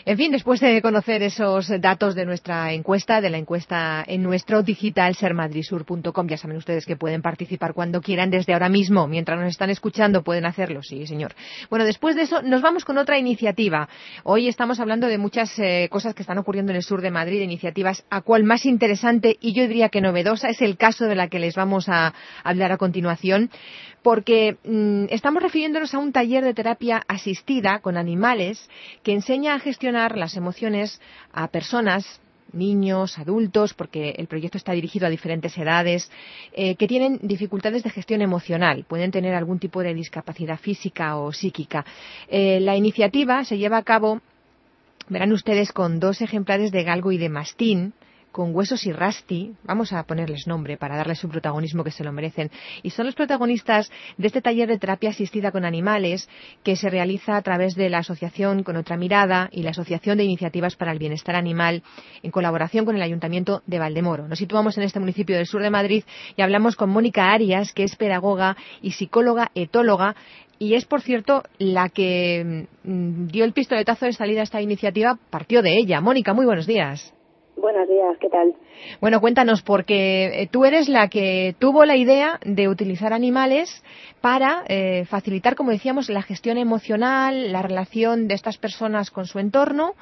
En fin, después de conocer esos datos de nuestra encuesta, de la encuesta en nuestro digital sermadrisur.com, ya saben ustedes que pueden participar cuando quieran desde ahora mismo. Mientras nos están escuchando pueden hacerlo, sí, señor. Bueno, después de eso nos vamos con otra iniciativa. Hoy estamos hablando de muchas cosas que están ocurriendo en el sur de Madrid, iniciativas. A cual más interesante y yo diría que novedosa es el caso de la que les vamos a hablar a continuación, porque estamos refiriéndonos a un taller de terapia asistida con animales que enseña a gestionar las emociones a personas, niños, adultos, porque el proyecto está dirigido a diferentes edades, que tienen dificultades de gestión emocional, pueden tener algún tipo de discapacidad física o psíquica. La iniciativa se lleva a cabo, verán ustedes, con 2 ejemplares de galgo y de mastín, con Huesos y Rusty, vamos a ponerles nombre para darles un protagonismo que se lo merecen, y son los protagonistas de este taller de terapia asistida con animales que se realiza a través de la asociación Con Otra Mirada y la Asociación de Iniciativas para el Bienestar Animal en colaboración con el Ayuntamiento de Valdemoro. Nos situamos en este municipio del sur de Madrid y hablamos con Mónica Arias, que es pedagoga y psicóloga etóloga, y es, por cierto, la que dio el pistoletazo de salida a esta iniciativa, partió de ella. Mónica, muy buenos días. Buenos días, ¿qué tal? Bueno, cuéntanos, porque tú eres la que tuvo la idea de utilizar animales para facilitar, como decíamos, la gestión emocional, la relación de estas personas con su entorno.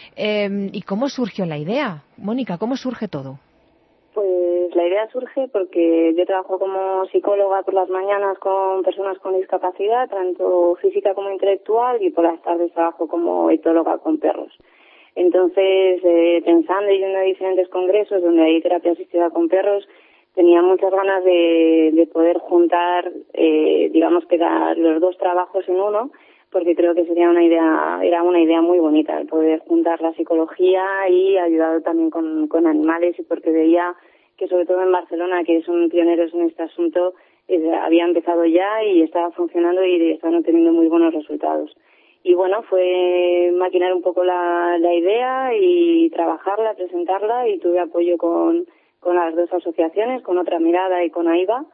¿Y cómo surgió la idea? Mónica, ¿cómo surge todo? Pues la idea surge porque yo trabajo como psicóloga por las mañanas con personas con discapacidad, tanto física como intelectual, y por las tardes trabajo como etóloga con perros. Entonces, pensando y yendo a diferentes congresos donde hay terapia asistida con perros, tenía muchas ganas de poder juntar, digamos que los 2 trabajos en uno, porque creo que era una idea muy bonita, el poder juntar la psicología y ayudar también con animales, y porque veía que sobre todo en Barcelona, que son pioneros en este asunto, había empezado ya y estaba funcionando y estaban obteniendo muy buenos resultados. Y bueno, fue maquinar un poco la idea y trabajarla, presentarla, y tuve apoyo con las 2 asociaciones, con Otra Mirada y con AIBA,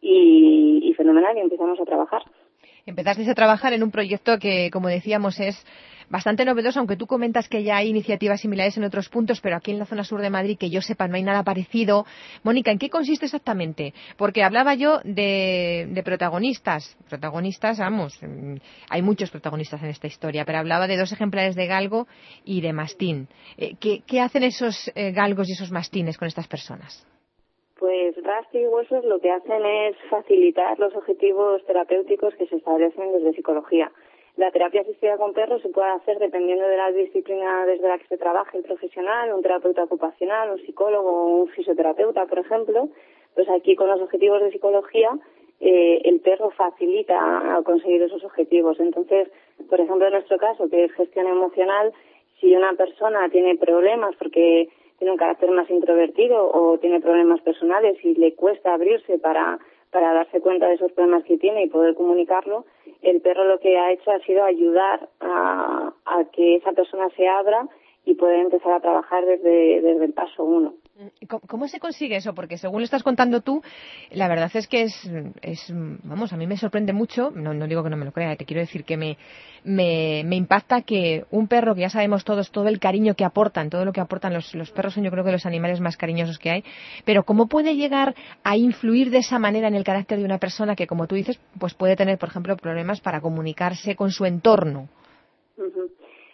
y fenomenal, y empezamos a trabajar. Empezasteis a trabajar en un proyecto que, como decíamos, es bastante novedoso, aunque tú comentas que ya hay iniciativas similares en otros puntos, pero aquí en la zona sur de Madrid, que yo sepa, no hay nada parecido. Mónica, ¿en qué consiste exactamente? Porque hablaba yo de protagonistas. Protagonistas, vamos, hay muchos protagonistas en esta historia, pero hablaba de 2 ejemplares de galgo y de mastín. ¿Qué hacen esos galgos y esos mastines con estas personas? Pues Rusty y Huesos lo que hacen es facilitar los objetivos terapéuticos que se establecen desde psicología. La terapia asistida con perros se puede hacer dependiendo de la disciplina desde la que se trabaje el profesional, un terapeuta ocupacional, un psicólogo o un fisioterapeuta, por ejemplo. Pues aquí, con los objetivos de psicología, el perro facilita a conseguir esos objetivos. Entonces, por ejemplo, en nuestro caso, que es gestión emocional, si una persona tiene problemas porque tiene un carácter más introvertido o tiene problemas personales y le cuesta abrirse para darse cuenta de esos problemas que tiene y poder comunicarlo, el perro lo que ha hecho ha sido ayudar a que esa persona se abra y poder empezar a trabajar desde el paso 1. ¿Cómo se consigue eso? Porque según lo estás contando tú, la verdad es que vamos, a mí me sorprende mucho, no digo que no me lo crea, te quiero decir que me impacta que un perro, que ya sabemos todos todo el cariño que aportan, todo lo que aportan los perros, son yo creo que los animales más cariñosos que hay, pero ¿cómo puede llegar a influir de esa manera en el carácter de una persona que, como tú dices, pues puede tener, por ejemplo, problemas para comunicarse con su entorno? Uh-huh.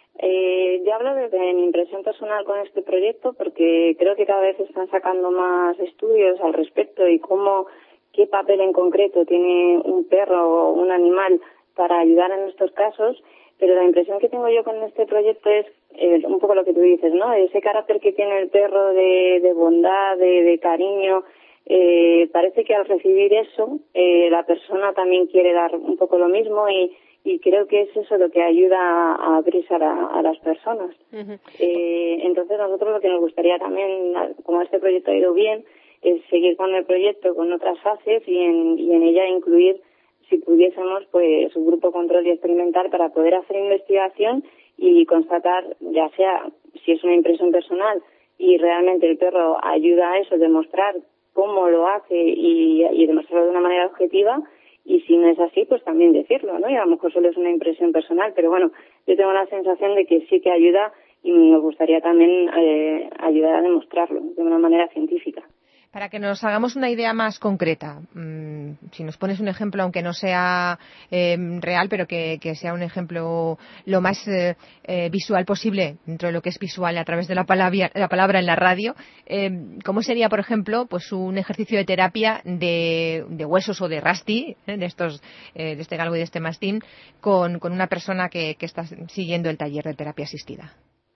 Yo hablo desde mi impresión personal con este proyecto, porque creo que cada vez están sacando más estudios al respecto y qué papel en concreto tiene un perro o un animal para ayudar en estos casos, pero la impresión que tengo yo con este proyecto es un poco lo que tú dices, ¿no? Ese carácter que tiene el perro de bondad, de cariño. Parece que al recibir eso, la persona también quiere dar un poco lo mismo, y creo que es eso lo que ayuda a abrirse a las personas. Uh-huh. Entonces, nosotros lo que nos gustaría también, como este proyecto ha ido bien, es seguir con el proyecto con otras fases y en ella incluir, si pudiésemos, pues un grupo control y experimental para poder hacer investigación y constatar, ya sea si es una impresión personal y realmente el perro ayuda a eso, demostrar cómo lo hace y demostrarlo de una manera objetiva. Y si no es así, pues también decirlo, ¿no? Y a lo mejor solo es una impresión personal, pero bueno, yo tengo la sensación de que sí que ayuda y nos gustaría también ayudar a demostrarlo de una manera científica. Para que nos hagamos una idea más concreta, si nos pones un ejemplo, aunque no sea real, pero que sea un ejemplo lo más visual posible, dentro de lo que es visual a través de la palabra en la radio, ¿cómo sería, por ejemplo, pues un ejercicio de terapia de huesos o de Rusty, de este galgo y de este mastín, con una persona que está siguiendo el taller de terapia asistida?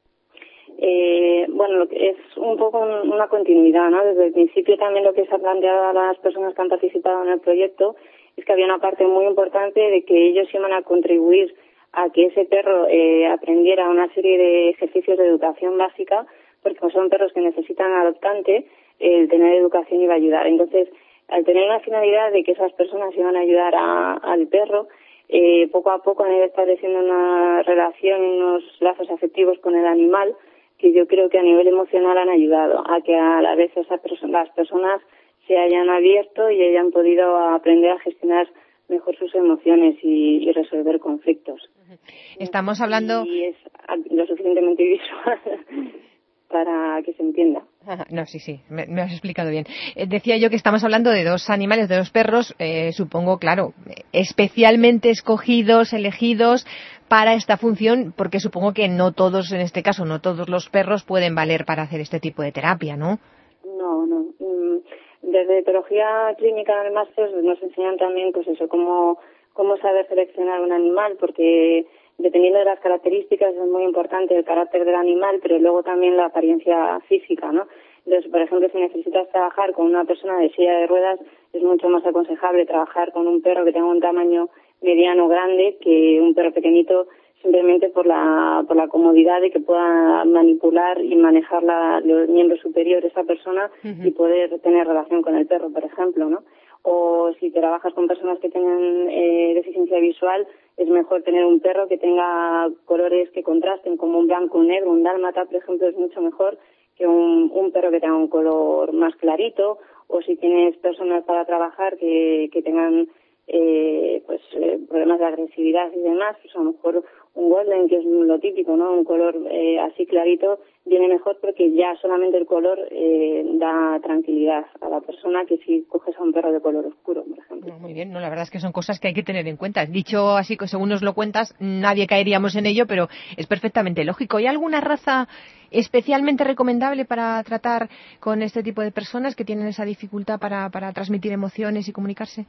Bueno, es un poco una continuidad, ¿no? Desde el principio también lo que se ha planteado a las personas que han participado en el proyecto es que había una parte muy importante de que ellos iban a contribuir a que ese perro aprendiera una serie de ejercicios de educación básica, porque son perros que necesitan adoptante, el tener educación iba a ayudar. Entonces, al tener una finalidad de que esas personas iban a ayudar al perro, poco a poco han ido estableciendo una relación, unos lazos afectivos con el animal, que yo creo que a nivel emocional han ayudado a que a la vez las personas se hayan abierto y hayan podido aprender a gestionar mejor sus emociones y resolver conflictos. Estamos hablando... Y es lo suficientemente visual para que se entienda. No, sí, me has explicado bien. Decía yo que estamos hablando de dos animales, de dos perros, supongo, claro, especialmente escogidos, elegidos para esta función, porque supongo que no todos, en este caso, no todos los perros pueden valer para hacer este tipo de terapia, ¿no? No. Desde etología clínica en el máster nos enseñan también, pues eso, cómo saber seleccionar un animal, porque dependiendo de las características es muy importante el carácter del animal, pero luego también la apariencia física, ¿no? Entonces, por ejemplo, si necesitas trabajar con una persona de silla de ruedas, es mucho más aconsejable trabajar con un perro que tenga un tamaño mediano grande que un perro pequeñito, simplemente por la comodidad de que pueda manipular y manejar los miembros superiores de esa persona y poder tener relación con el perro, por ejemplo, ¿no? O si trabajas con personas que tengan deficiencia visual, es mejor tener un perro que tenga colores que contrasten, como un blanco, un negro, un dálmata, por ejemplo, es mucho mejor que un perro que tenga un color más clarito. O si tienes personas para trabajar que tengan problemas de agresividad y demás, pues a lo mejor un golden, que es lo típico, ¿no? Un color así clarito viene mejor, porque ya solamente el color da tranquilidad a la persona, que si coges a un perro de color oscuro, por ejemplo. No, muy bien, no, la verdad es que son cosas que hay que tener en cuenta. Dicho así, que según nos lo cuentas, nadie caeríamos en ello, pero es perfectamente lógico. ¿Hay alguna raza especialmente recomendable para tratar con este tipo de personas que tienen esa dificultad para transmitir emociones y comunicarse?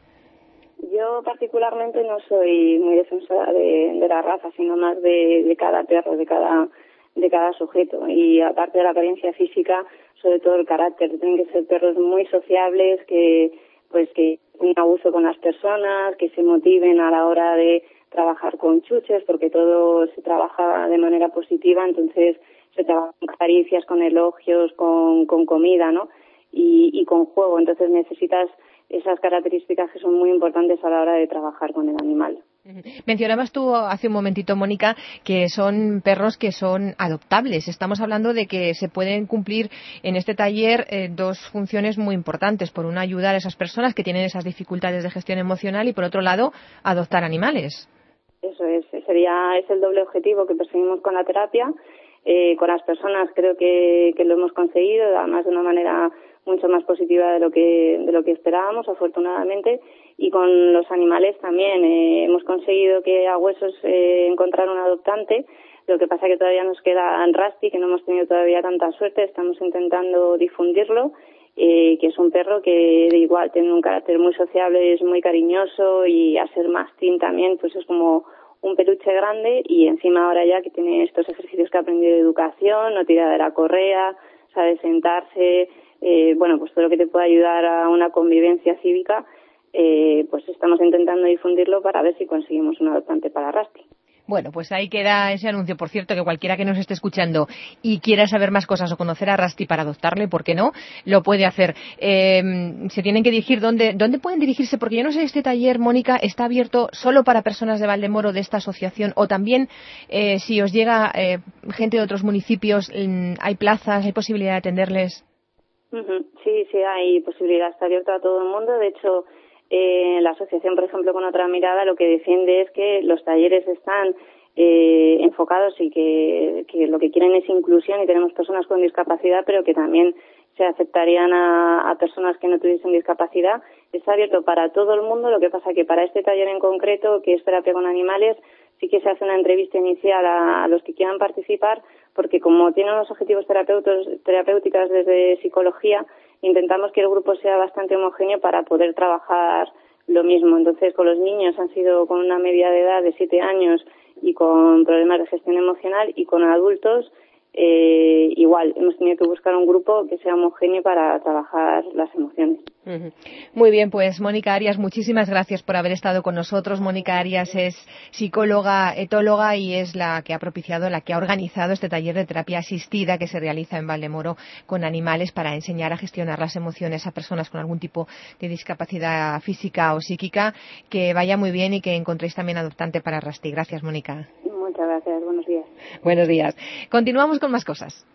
Yo particularmente no soy muy defensora de la raza, sino más de cada perro, de cada sujeto. Y aparte de la apariencia física, sobre todo el carácter. Tienen que ser perros muy sociables, que tengan abuso con las personas, que se motiven a la hora de trabajar con chuches, porque todo se trabaja de manera positiva, entonces se trabaja con caricias, con elogios, con comida, ¿no? Y con juego. Entonces necesitas esas características que son muy importantes a la hora de trabajar con el animal. Mencionabas tú hace un momentito, Mónica, que son perros que son adoptables. Estamos hablando de que se pueden cumplir en este taller dos funciones muy importantes. Por una, ayudar a esas personas que tienen esas dificultades de gestión emocional, y por otro lado, adoptar animales. Eso es el doble objetivo que perseguimos con la terapia. Con las personas creo que lo hemos conseguido, además de una manera mucho más positiva de lo que esperábamos, afortunadamente. Y con los animales también hemos conseguido que a Huesos encontrar un adoptante. Lo que pasa que todavía nos queda en Rusty, que no hemos tenido todavía tanta suerte. Estamos intentando difundirlo, que es un perro que de igual tiene un carácter muy sociable, es muy cariñoso, y a ser mastín también, pues es como un peluche grande. Y encima ahora ya que tiene estos ejercicios que ha aprendido de educación, no tira de la correa, sabe sentarse, pues todo lo que te pueda ayudar a una convivencia cívica, pues estamos intentando difundirlo para ver si conseguimos un adoptante para Rusty. Bueno, pues ahí queda ese anuncio. Por cierto, que cualquiera que nos esté escuchando y quiera saber más cosas o conocer a Rusty para adoptarle, ¿por qué no?, lo puede hacer. Se tienen que dirigir, ¿dónde pueden dirigirse? Porque yo no sé, este taller, Mónica, ¿está abierto solo para personas de Valdemoro, de esta asociación, o también si os llega gente de otros municipios, hay plazas, hay posibilidad de atenderles? Sí, hay posibilidad. Está abierto a todo el mundo. De hecho, la asociación, por ejemplo, con Otra Mirada, lo que defiende es que los talleres están enfocados y que lo que quieren es inclusión, y tenemos personas con discapacidad, pero que también se aceptarían a personas que no tuviesen discapacidad. Está abierto para todo el mundo, lo que pasa que para este taller en concreto, que es terapia con animales, sí que se hace una entrevista inicial a los que quieran participar, porque como tienen unos objetivos terapéuticos desde psicología, intentamos que el grupo sea bastante homogéneo para poder trabajar lo mismo. Entonces, con los niños han sido con una media de edad de 7 años y con problemas de gestión emocional, y con adultos igual, hemos tenido que buscar un grupo que sea homogéneo para trabajar las emociones. Muy bien, pues Mónica Arias, muchísimas gracias por haber estado con nosotros. Mónica Arias es psicóloga, etóloga, y es la que ha organizado este taller de terapia asistida que se realiza en Valdemoro con animales para enseñar a gestionar las emociones a personas con algún tipo de discapacidad física o psíquica. Que vaya muy bien y que encontréis también adoptante para Rasti. Gracias, Mónica. Muchas gracias, buenos días. Buenos días. Continuamos con más cosas.